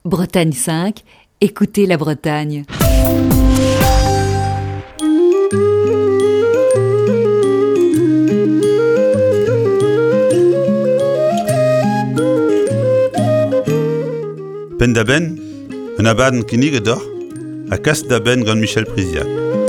Bretagne 5, écoutez la Bretagne. Pen da ben, un abaden kinnig d'or, a kast da ben gant Michel Priziac.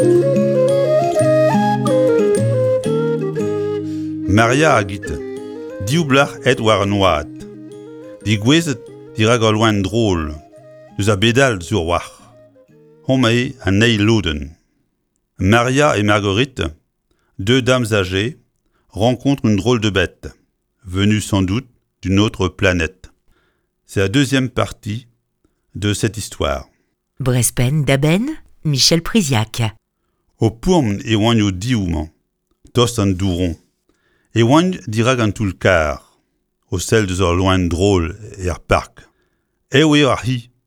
Maria a git, dioublach et war an oad. Di gwezet dira gal loin drôle, deus a bedal sur war. Homme a ney loden. Maria et Marguerite, deux dames âgées, rencontrent une drôle de bête, venue sans doute d'une autre planète. C'est la deuxième partie de cette histoire. Brespen d'Aben, Michel Priziac. Au pourm e oan yo diouman, tost an douron, e oan dira gant tout le car, au sel de zor loin drôle et ar park. E oe ar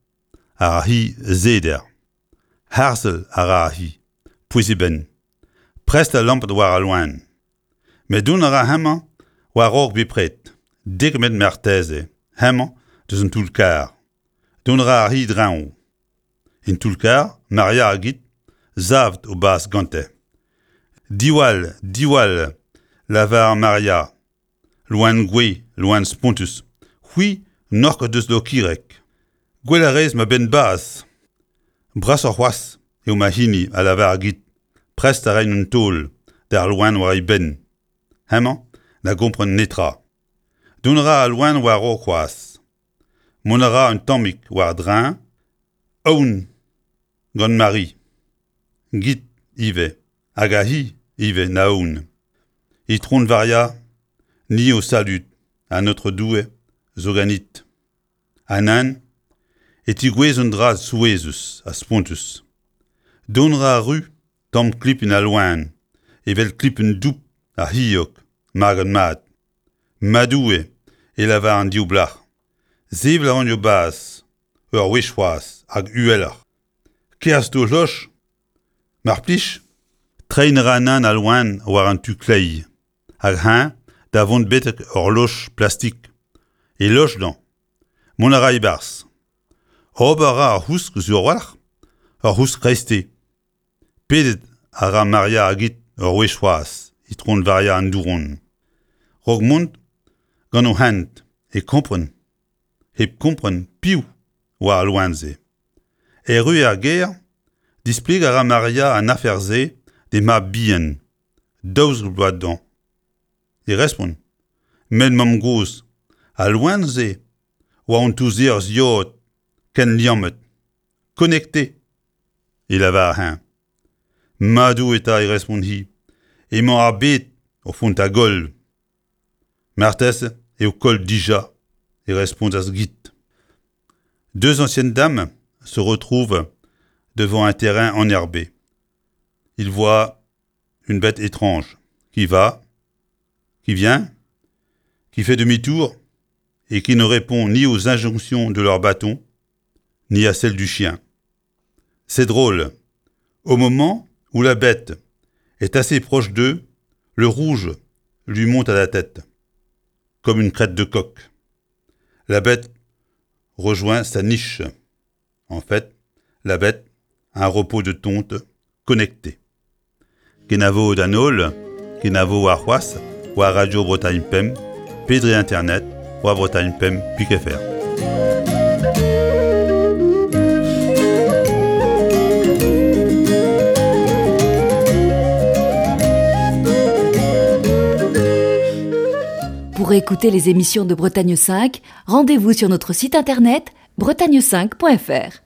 hi zeder. Harsel ar hi, pouez ben. Prest la lampe war a loin. Me doun ara hemañ war org bepret, dek met merteze, hemañ deus an tout le car. Doun ar hi drañ. In tout le car, Maria a git, zavt o bas gante. Diwal, lavar Maria, loin gwe, loin spontus. Hui, nork deus do kirek. Gwell a rez ma ben bas. Bras or c'hoaz, eo ma hini a lavar a git, prest a rein un tol, dar loin war i ben. Hemañ, na gompren netra. Dounra a loin war o c'hoaz. Monara un tammik war drañ, aoun, gant Marie. Git, ive, hag a hi, ive, naoun. I tron varia, ni au salut, a notre doue, zoganit. Anan, et i gwez un draz souezus, a spontus. Donra a ru, tam klip in a loin, evel klip un doup, a hiok, mag an mat. Madoue, e lavar an dioublach. Zev la an yo bas, ur wechwas, hag uelar. Keas do joch, mar plich, treinera nan a loin war an tu klei, hag hein, da vont betek ur loch plastik, e loch dan, monara e bars. Hobara ar housk sur war, ar housk reste. Pedet a ra Maria a git ur wechwas, i tron varia an douron. Rog mont, gant o hent, e kompren, hep kompren piou war a loanze. E rue a ger, displeg a ra Maria an aferze de ma bien, daouz bload dan. E respon, men mam goz, a loanze, oa an touzer ziot, ken liamet, connecté. E lava a hein. Madou eta e respon hi, e man a bet o font a gol. Martes e o kol dija, et répond à ce guide. Deux anciennes dames se retrouvent devant un terrain enherbé. Ils voient une bête étrange qui va, qui vient, qui fait demi-tour et qui ne répond ni aux injonctions de leur bâton, ni à celles du chien. C'est drôle. Au moment où la bête est assez proche d'eux, le rouge lui monte à la tête, comme une crête de coq. La bête rejoint sa niche. En fait, la bête a un repos de tonte connecté. Kenavo danol, kenavo arhuas, ou à Radio Bretagne Pem, Pedri Internet, ou à Bretagne Pem, Piquefer. Pour écouter les émissions de Bretagne 5, rendez-vous sur notre site internet bretagne5.fr.